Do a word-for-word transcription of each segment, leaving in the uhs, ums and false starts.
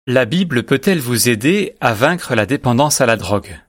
La Bible peut-elle vous aider à vaincre la dépendance à la drogue?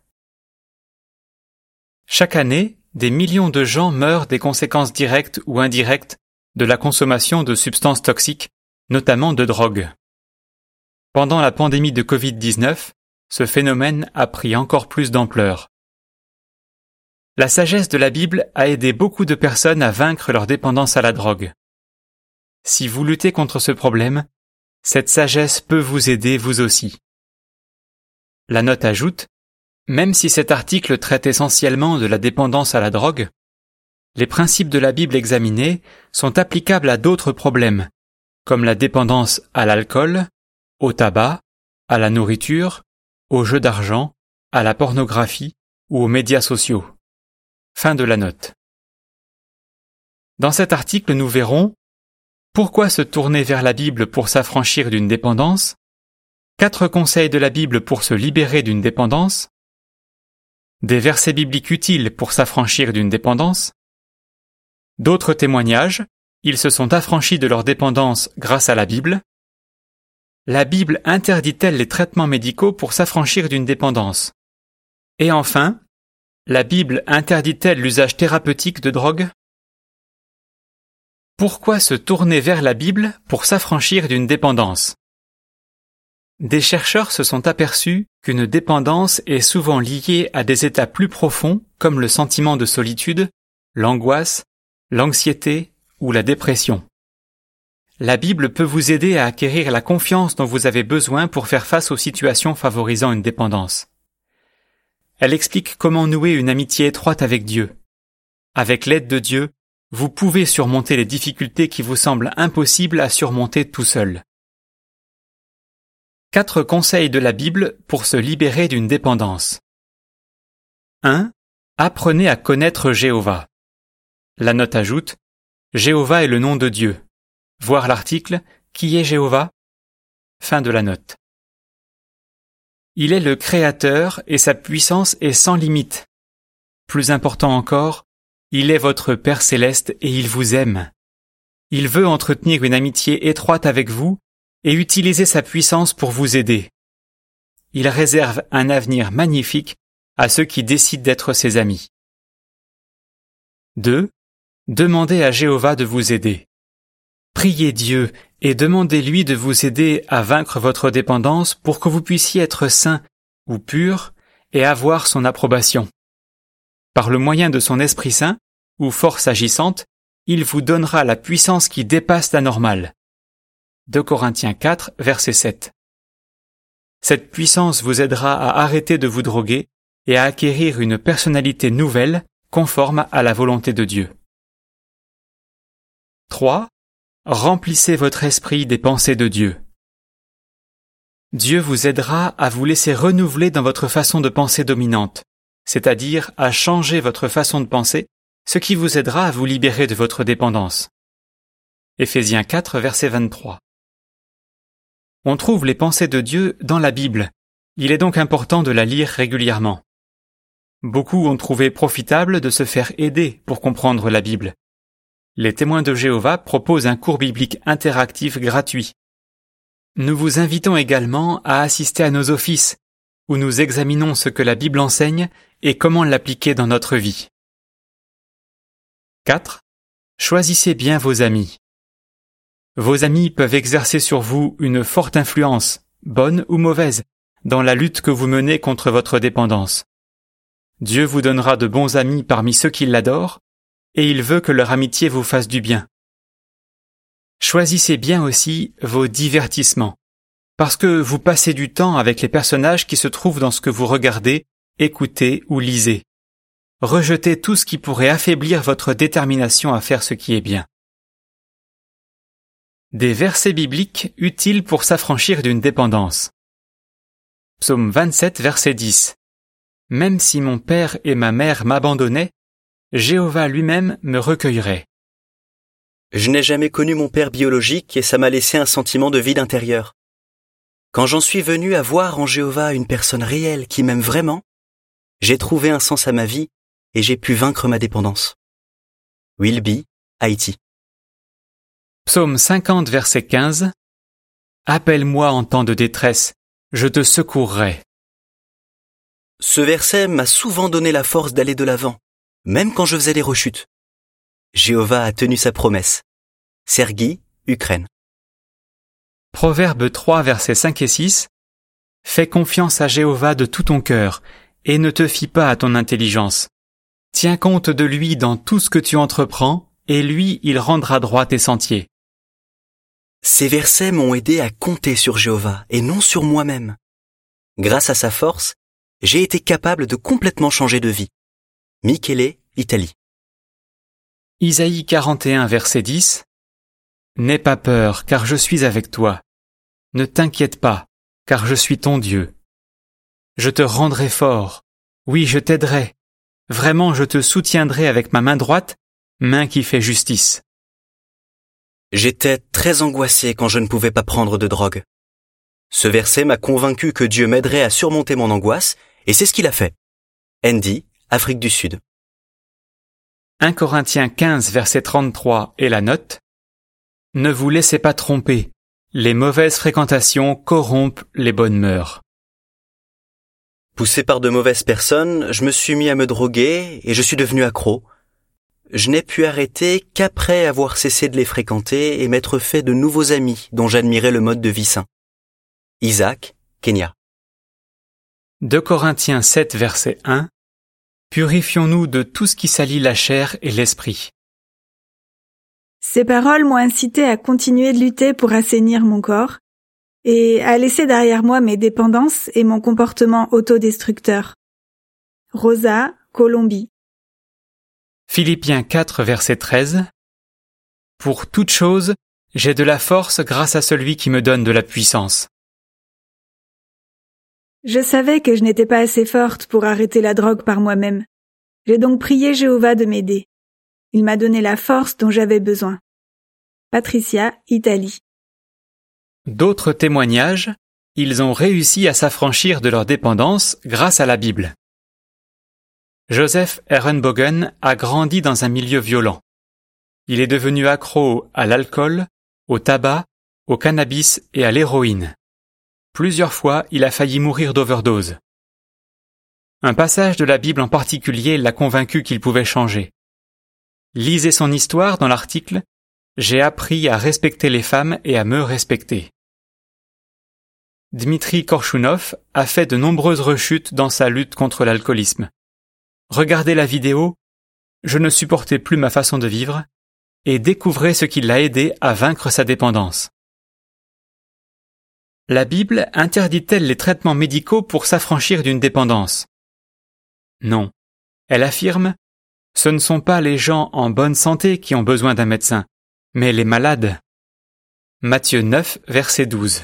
Chaque année, des millions de gens meurent des conséquences directes ou indirectes de la consommation de substances toxiques, notamment de drogue. Pendant la pandémie de covid dix-neuf, ce phénomène a pris encore plus d'ampleur. La sagesse de la Bible a aidé beaucoup de personnes à vaincre leur dépendance à la drogue. Si vous luttez contre ce problème, cette sagesse peut vous aider vous aussi. La note ajoute, même si cet article traite essentiellement de la dépendance à la drogue, les principes de la Bible examinés sont applicables à d'autres problèmes, comme la dépendance à l'alcool, au tabac, à la nourriture, aux jeux d'argent, à la pornographie ou aux médias sociaux. Fin de la note. Dans cet article, nous verrons pourquoi se tourner vers la Bible pour s'affranchir d'une dépendance, quatre conseils de la Bible pour se libérer d'une dépendance, des versets bibliques utiles pour s'affranchir d'une dépendance, d'autres témoignages, ils se sont affranchis de leur dépendance grâce à la Bible. La Bible interdit-elle les traitements médicaux pour s'affranchir d'une dépendance? Et enfin, la Bible interdit-elle l'usage thérapeutique de drogue? Pourquoi se tourner vers la Bible pour s'affranchir d'une dépendance? Des chercheurs se sont aperçus qu'une dépendance est souvent liée à des états plus profonds comme le sentiment de solitude, l'angoisse, l'anxiété ou la dépression. La Bible peut vous aider à acquérir la confiance dont vous avez besoin pour faire face aux situations favorisant une dépendance. Elle explique comment nouer une amitié étroite avec Dieu. Avec l'aide de Dieu, vous pouvez surmonter les difficultés qui vous semblent impossibles à surmonter tout seul. Quatre conseils de la Bible pour se libérer d'une dépendance. un. Apprenez à connaître Jéhovah. La note ajoute, Jéhovah est le nom de Dieu. Voir l'article, qui est Jéhovah? Fin de la note. Il est le Créateur et sa puissance est sans limite. Plus important encore, il est votre Père céleste et il vous aime. Il veut entretenir une amitié étroite avec vous et utiliser sa puissance pour vous aider. Il réserve un avenir magnifique à ceux qui décident d'être ses amis. deux. Demandez à Jéhovah de vous aider. Priez Dieu et demandez-lui de vous aider à vaincre votre dépendance pour que vous puissiez être saint ou pur et avoir son approbation. Par le moyen de son Esprit Saint, ou force agissante, il vous donnera la puissance qui dépasse la normale. deux Corinthiens quatre, verset sept. Cette puissance vous aidera à arrêter de vous droguer et à acquérir une personnalité nouvelle conforme à la volonté de Dieu. trois. Remplissez votre esprit des pensées de Dieu. Dieu vous aidera à vous laisser renouveler dans votre façon de penser dominante, c'est-à-dire à changer votre façon de penser, ce qui vous aidera à vous libérer de votre dépendance. Éphésiens quatre, verset vingt-trois. On trouve les pensées de Dieu dans la Bible. Il est donc important de la lire régulièrement. Beaucoup ont trouvé profitable de se faire aider pour comprendre la Bible. Les témoins de Jéhovah proposent un cours biblique interactif gratuit. Nous vous invitons également à assister à nos offices, où nous examinons ce que la Bible enseigne et comment l'appliquer dans notre vie. quatre. Choisissez bien vos amis. Vos amis peuvent exercer sur vous une forte influence, bonne ou mauvaise, dans la lutte que vous menez contre votre dépendance. Dieu vous donnera de bons amis parmi ceux qui l'adorent, et il veut que leur amitié vous fasse du bien. Choisissez bien aussi vos divertissements, parce que vous passez du temps avec les personnages qui se trouvent dans ce que vous regardez, écoutez ou lisez. Rejetez tout ce qui pourrait affaiblir votre détermination à faire ce qui est bien. Des versets bibliques utiles pour s'affranchir d'une dépendance. Psaume vingt-sept, verset dix. Même si mon père et ma mère m'abandonnaient, Jéhovah lui-même me recueillerait. Je n'ai jamais connu mon père biologique et ça m'a laissé un sentiment de vide intérieur. Quand j'en suis venu à voir en Jéhovah une personne réelle qui m'aime vraiment, j'ai trouvé un sens à ma vie et j'ai pu vaincre ma dépendance. Wilby, Haïti. Psaume cinquante, verset quinze. Appelle-moi en temps de détresse, je te secourrai. Ce verset m'a souvent donné la force d'aller de l'avant, même quand je faisais des rechutes. Jéhovah a tenu sa promesse. Serguy, Ukraine. Proverbe trois, versets cinq et six. Fais confiance à Jéhovah de tout ton cœur, et ne te fie pas à ton intelligence. Tiens compte de lui dans tout ce que tu entreprends, et lui, il rendra droit tes sentiers. Ces versets m'ont aidé à compter sur Jéhovah et non sur moi-même. Grâce à sa force, j'ai été capable de complètement changer de vie. Michele, Italie. Isaïe quarante et un, verset dix. N'aie pas peur, car je suis avec toi. Ne t'inquiète pas, car je suis ton Dieu. Je te rendrai fort. Oui, je t'aiderai. Vraiment, je te soutiendrai avec ma main droite, main qui fait justice. J'étais très angoissé quand je ne pouvais pas prendre de drogue. Ce verset m'a convaincu que Dieu m'aiderait à surmonter mon angoisse, et c'est ce qu'il a fait. Andy, Afrique du Sud. un Corinthiens quinze, verset trente-trois et la note. Ne vous laissez pas tromper. Les mauvaises fréquentations corrompent les bonnes mœurs. Poussé par de mauvaises personnes, je me suis mis à me droguer et je suis devenu accro. Je n'ai pu arrêter qu'après avoir cessé de les fréquenter et m'être fait de nouveaux amis dont j'admirais le mode de vie sain. Isaac, Kenya. deux Corinthiens sept, verset un. Purifions-nous de tout ce qui salit la chair et l'esprit. Ces paroles m'ont incité à continuer de lutter pour assainir mon corps et à laisser derrière moi mes dépendances et mon comportement autodestructeur. Rosa, Colombie. Philippiens quatre, verset treize. Pour toute chose, j'ai de la force grâce à celui qui me donne de la puissance. Je savais que je n'étais pas assez forte pour arrêter la drogue par moi-même. J'ai donc prié Jéhovah de m'aider. Il m'a donné la force dont j'avais besoin. Patricia, Italie. D'autres témoignages, ils ont réussi à s'affranchir de leur dépendance grâce à la Bible. Joseph Ehrenbogen a grandi dans un milieu violent. Il est devenu accro à l'alcool, au tabac, au cannabis et à l'héroïne. Plusieurs fois, il a failli mourir d'overdose. Un passage de la Bible en particulier l'a convaincu qu'il pouvait changer. Lisez son histoire dans l'article « J'ai appris à respecter les femmes et à me respecter ». Dmitri Korchounov a fait de nombreuses rechutes dans sa lutte contre l'alcoolisme. Regardez la vidéo « Je ne supportais plus ma façon de vivre » et découvrez ce qui l'a aidé à vaincre sa dépendance. La Bible interdit-elle les traitements médicaux pour s'affranchir d'une dépendance? Non. Elle affirme « Ce ne sont pas les gens en bonne santé qui ont besoin d'un médecin, mais les malades. » Matthieu neuf, verset douze.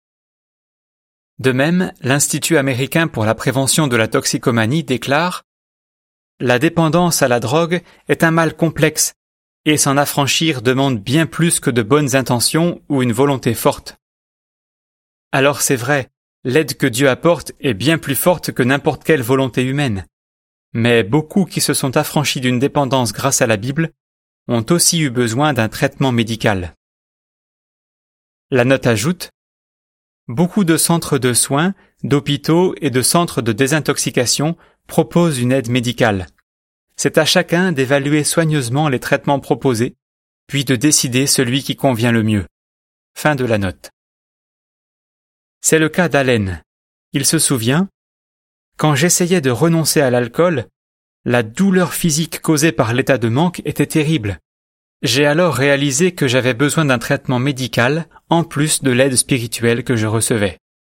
De même, l'Institut américain pour la prévention de la toxicomanie déclare « La dépendance à la drogue est un mal complexe et s'en affranchir demande bien plus que de bonnes intentions ou une volonté forte. » Alors c'est vrai, l'aide que Dieu apporte est bien plus forte que n'importe quelle volonté humaine. Mais beaucoup qui se sont affranchis d'une dépendance grâce à la Bible ont aussi eu besoin d'un traitement médical. La note ajoute « Beaucoup de centres de soins, d'hôpitaux et de centres de désintoxication proposent une aide médicale. C'est à chacun d'évaluer soigneusement les traitements proposés, puis de décider celui qui convient le mieux. » Fin de la note. C'est le cas d'Allen. Il se souvient « Quand j'essayais de renoncer à l'alcool, la douleur physique causée par l'état de manque était terrible. J'ai alors réalisé que j'avais besoin d'un traitement médical en plus de l'aide spirituelle que je recevais. »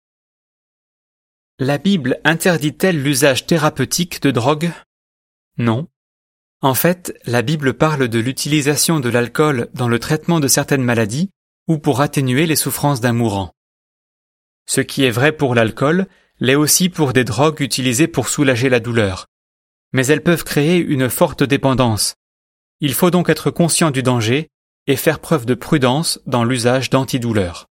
La Bible interdit-elle l'usage thérapeutique de drogue? Non. En fait, la Bible parle de l'utilisation de l'alcool dans le traitement de certaines maladies ou pour atténuer les souffrances d'un mourant. Ce qui est vrai pour l'alcool l'est aussi pour des drogues utilisées pour soulager la douleur. Mais elles peuvent créer une forte dépendance. Il faut donc être conscient du danger et faire preuve de prudence dans l'usage d'antidouleurs.